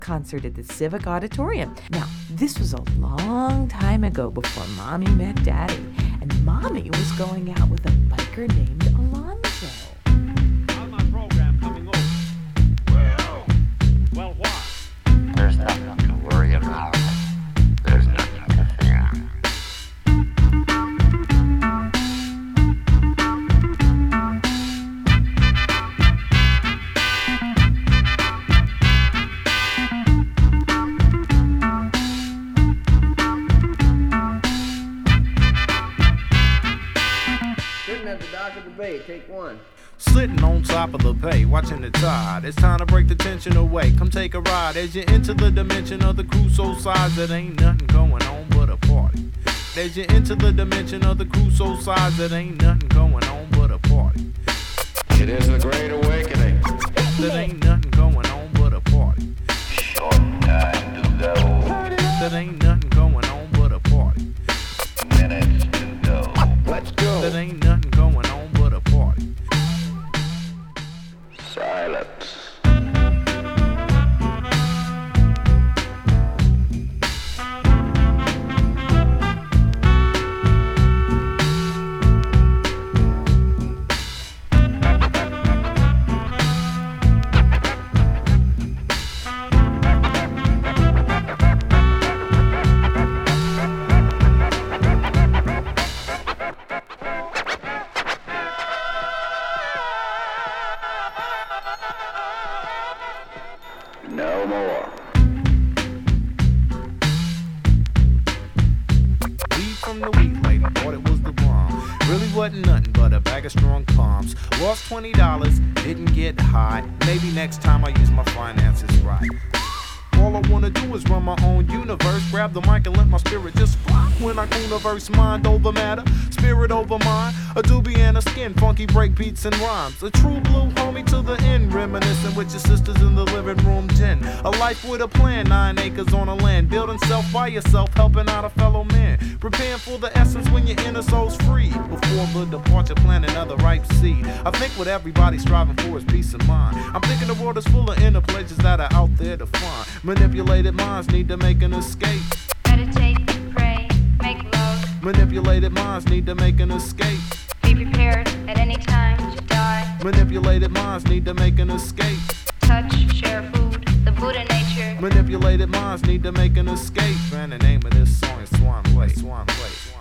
concert at the Civic Auditorium. Now, this was a long time ago before Mommy met Daddy, and Mommy was going out with a biker named Alonzo. How's my program coming over? Well, what? There's nothing to worry about. There's nothing to fear. Sitting at the dock of the bay, take one. Sitting on top of the bay, watching the tide. It's time to break the tension away. Come take a ride as you enter the dimension of the Crusoe size. It ain't nothing going on but a party. As you enter the dimension of the Crusoe size, it ain't nothing going on but a party. It is the Great Awakening. There ain't nothing going on but a party. Short time to go. There ain't nothing going on but a party. Minutes to go. Let's go. There ain't nothing going on but a party. Silence. No more. Weed from the weed lady, thought it was the bomb. Really wasn't nothing but a bag of strong palms. Lost $20, didn't get high. Maybe next time I use my finances right. All I wanna do is run my own universe. Grab the mic and let my spirit just fly. When I universe, mind over matter, spirit over mind. A doobie and a skin, funky break beats and rhymes. A true blue homie to the end, reminiscing with your sisters in the living room den. A life with a plan, 9 acres on a land. Building self by yourself, helping out a fellow man. Preparing for the essence when your inner soul's free. Before the departure, plant another ripe seed. I think what everybody's striving for is peace of mind. I'm thinking the world is full of inner pleasures that are out there to find. Manipulated minds need to make an escape. Meditate, pray, make love. Manipulated minds need to make an escape. Be prepared at any time to die. Manipulated minds need to make an escape. Touch, share food, the Buddha nature. Manipulated minds need to make an escape. And the name of this song is Swan Lake. Swan Lake.